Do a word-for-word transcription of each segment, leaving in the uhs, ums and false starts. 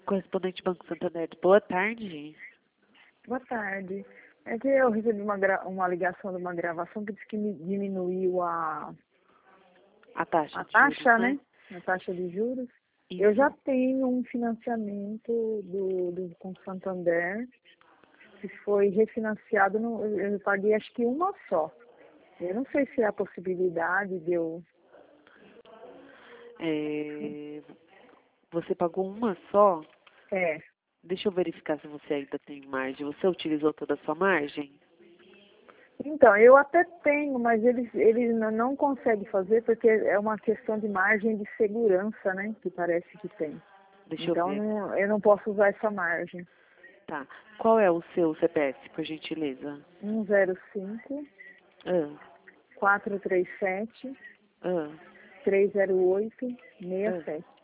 Correspondente Banco Santander, boa tarde. Boa tarde. É que eu recebi uma, gra- uma ligação de uma gravação que disse que me diminuiu a, A taxa a de taxa, juros, né? A taxa de juros. Isso. Eu já tenho um financiamento do, do com Santander que foi refinanciado, no, eu eu paguei acho que uma só. Eu não sei se há possibilidade de eu... É, você pagou uma só? É. Deixa eu verificar se você ainda tem margem. Você utilizou toda a sua margem? Então, eu até tenho, mas eles, eles n- não conseguem fazer porque é uma questão de margem de segurança, né? Que parece que tem. Deixa eu Então, ver. não, eu não posso usar essa margem. Tá. Qual é o seu C P F, por gentileza? um zero cinco, Ah, quatro três sete, ah, três zero oito, seis ah. sete.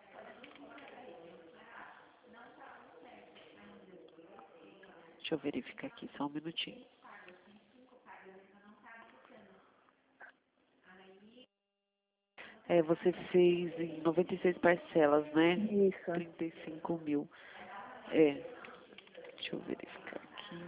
Deixa eu verificar aqui, só um minutinho. É, você fez em noventa e seis parcelas, né? Isso. trinta e cinco mil. É, deixa eu verificar aqui.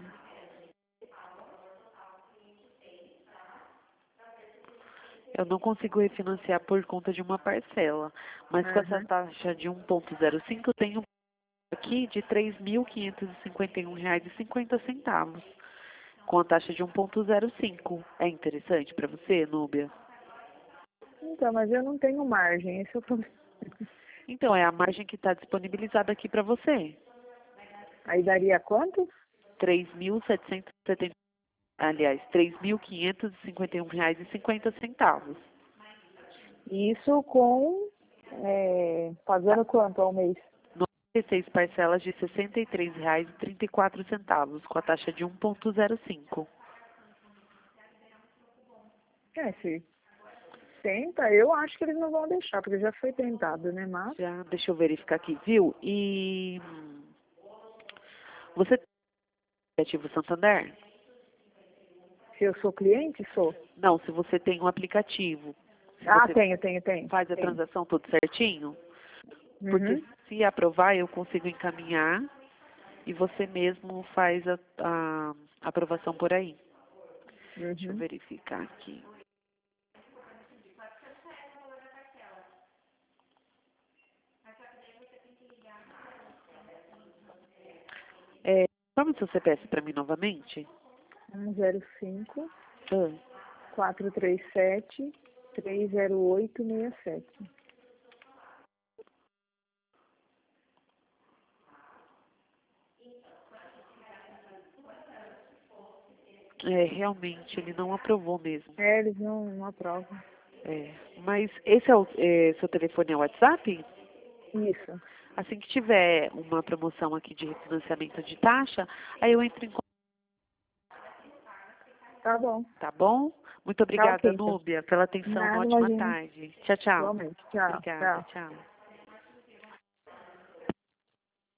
Eu não consigo refinanciar por conta de uma parcela, mas com essa Aham. taxa de um ponto zero cinco, eu tenho aqui de três mil quinhentos e cinquenta e um reais e cinquenta centavos, com a taxa de um ponto zero cinco. É interessante para você, Núbia? Então, mas eu não tenho margem, esse é o problema. Então, é a margem que está disponibilizada aqui para você. Aí daria quanto? três mil setecentos e setenta, aliás, três mil quinhentos e cinquenta e um reais e cinquenta centavos. Isso com, é, pagando quanto ao mês? noventa e seis parcelas de sessenta e três reais e trinta e quatro centavos, com a taxa de um ponto zero cinco. É, se tenta, eu acho que eles não vão deixar, porque já foi tentado, né? Mas Já, deixa eu verificar aqui, viu? E hum, você tem aplicativo Santander? se eu sou cliente, sou. Não, se você tem um aplicativo, se Ah, você tenho, tenho, tenho. faz a tenho. transação tudo certinho, porque Uhum. se aprovar, eu consigo encaminhar e você mesmo faz a, a aprovação por aí. Deixa eu Uhum. verificar aqui. É, toma o seu C P F para mim novamente? um zero cinco, Ah, quatro três sete, três zero oito, seis sete. é, realmente, ele não aprovou mesmo. É, eles não, não aprovam. É, mas esse é o é, seu telefone é o WhatsApp? Isso. Assim que tiver uma promoção aqui de refinanciamento de taxa, aí eu entro em contato, Tá bom. tá bom? Muito Tá ok, obrigada, então. Núbia, pela atenção. Uma Nada, ótima imagina. tarde. Tchau, tchau. Igualmente. Tchau, Obrigada, tchau. tchau.